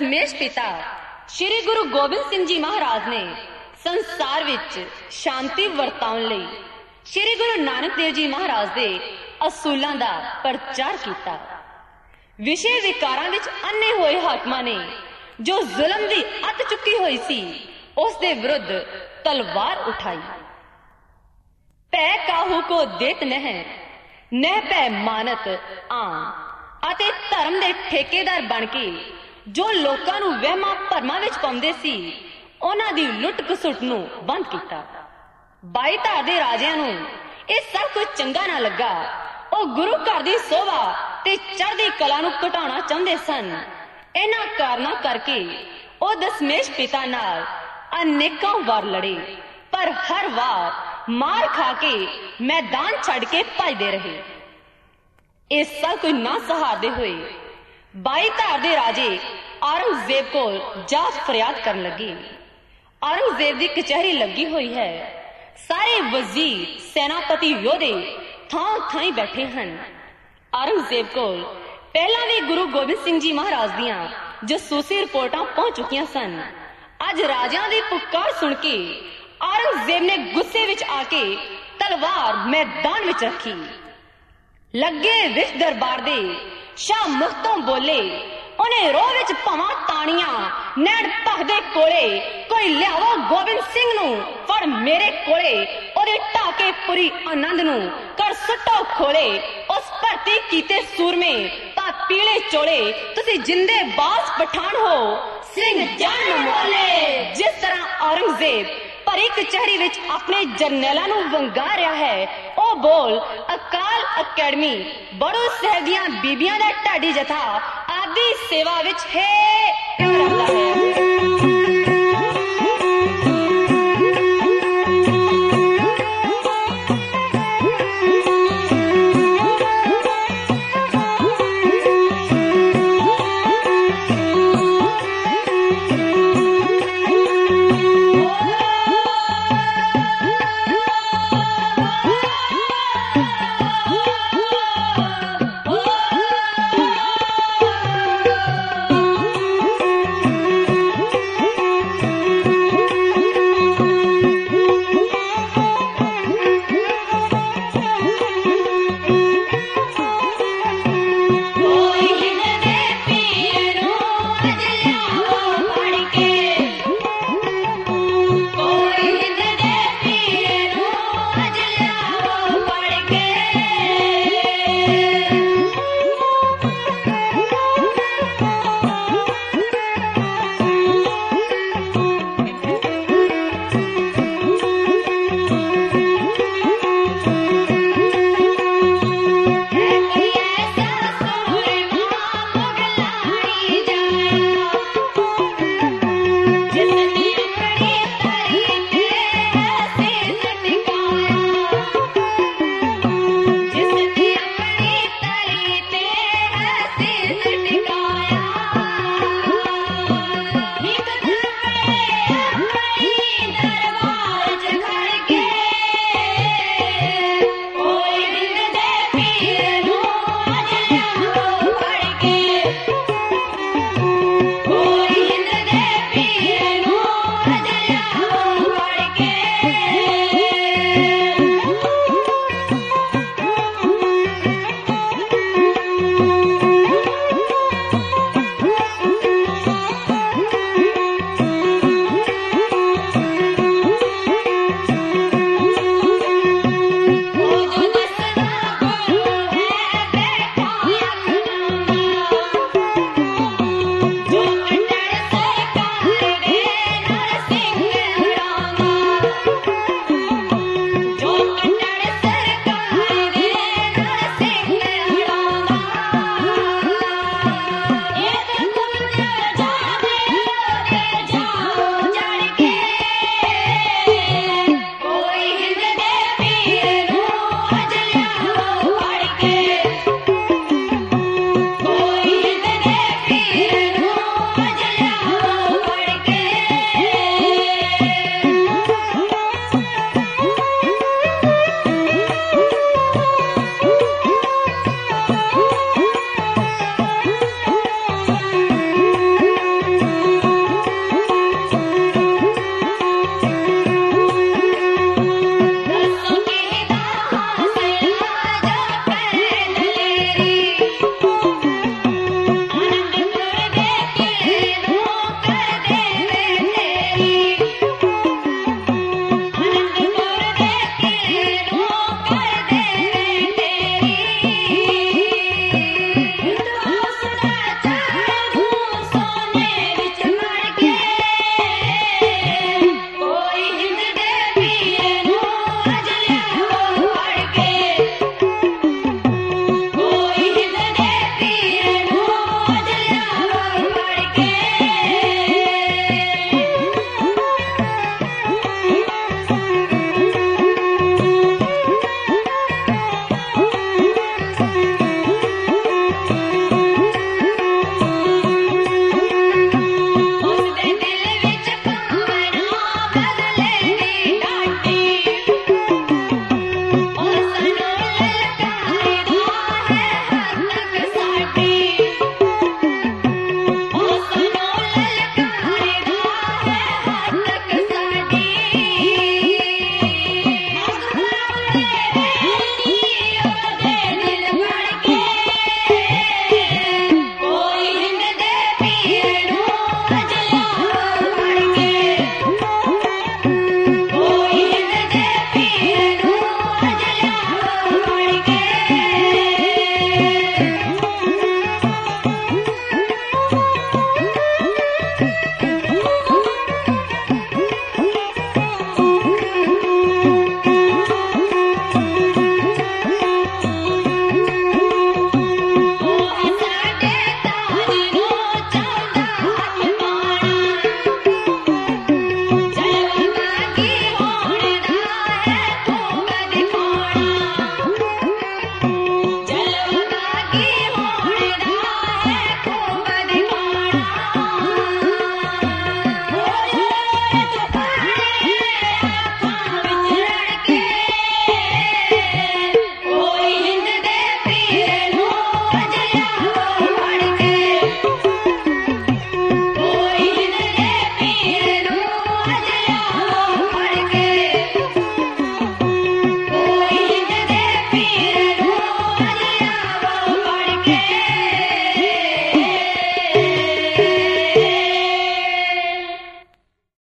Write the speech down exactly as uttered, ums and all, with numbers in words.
दशमेश पिता श्री गुरु गोबिंद सिंह जी महाराज ने संसार विच शांति वरताउण लई श्री गुरु नानक देव जी महाराज दे असूलां दा प्रचार कीता। विषय विकारां विच अन्ने होए हाकमां ने जो जुल्म दी अत चुकी हुई सी उस दे विरुद्ध तलवार उठाई। पै काहू को देत नह नह पै मानत आम ਅਤੇ धर्म दे ठेकेदार बन के जो लोकां नूं वहमां भरमां विच पाउंदे सी उन्हां दी लुट घसुट नूं बंद कीता। बाई धार दे राजियां नूं इह सब कुछ चंगा ना लगा। ਉਹ गुरु घर दी शोभा ते चढ़दी कला नूं घटाउणा चाहुंदे सन। इन्हां कारणा करके ਉਹ दशमेश पिता नाल अनेकां वार लड़े, पर हर वार मार खा के मैदान छड़ के भजदे रहे। इस सब कुछ ना सहारदे हुए बाई धार दे राजे औरंगजेब कोल जा फरियाद करन लगे। औरंगजेब दी कचहरी लगी हुई है, सारे वजीर सेनापति योधे थां थाई बैठे हैं। औरंगजेब कोल पहला भी गुरु गोबिंद सिंह जी महाराज दियां जसूसी रिपोर्टां पहुंच चुकियां सन। अज राजा दी पुकार सुन के औरंगजेब ने गुस्से विच आके तलवार मैदान विच रखी। लगे विच दरबार दे शाह मुख्तों बोले, उन्हें रोह विच भवां ताणियां नैण भखदे कोले, कोई लियावो गोबिंद सिंह नूं फड़ मेरे कोले, ओदे ढाके पुरी आनंद नूं कर सुट्टो खोले। उस भर्ती कीते सूरमे तां पीले चोले, तुसी जिंदे बास पठान हो सिंह जान मोले। जिस तरह औरंगजेब भरी कचहरी विच अपने जरनैलां नूं वंगा रहा है, ओ बोल अकाल अकैडमी बड़ू साहिब दियां बीबियां दा ढाडी जथा आदि सेवा विच है।